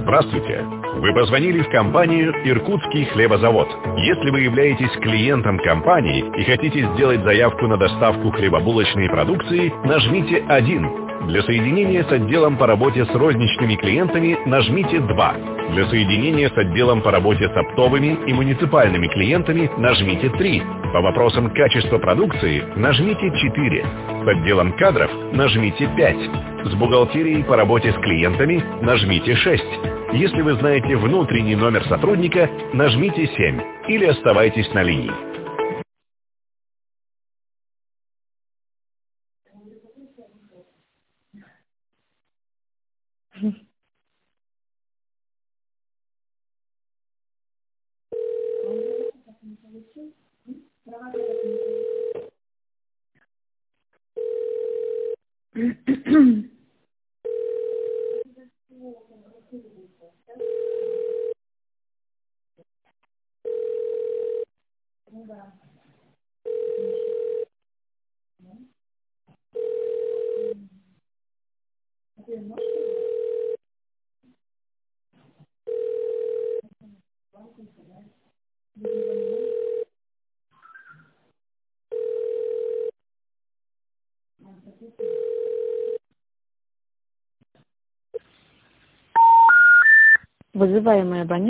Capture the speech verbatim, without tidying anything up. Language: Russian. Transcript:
Здравствуйте! Вы позвонили в компанию «Иркутский хлебозавод». Если вы являетесь клиентом компании и хотите сделать заявку на доставку хлебобулочной продукции, нажмите один. Для соединения с отделом по работе с розничными клиентами нажмите два. Для соединения с отделом по работе с оптовыми и муниципальными клиентами нажмите три. По вопросам качества продукции нажмите четыре. С отделом кадров нажмите пять. С бухгалтерией по работе с клиентами нажмите шесть. Если вы знаете внутренний номер сотрудника, нажмите семь или оставайтесь на линии. Вызываемая абонент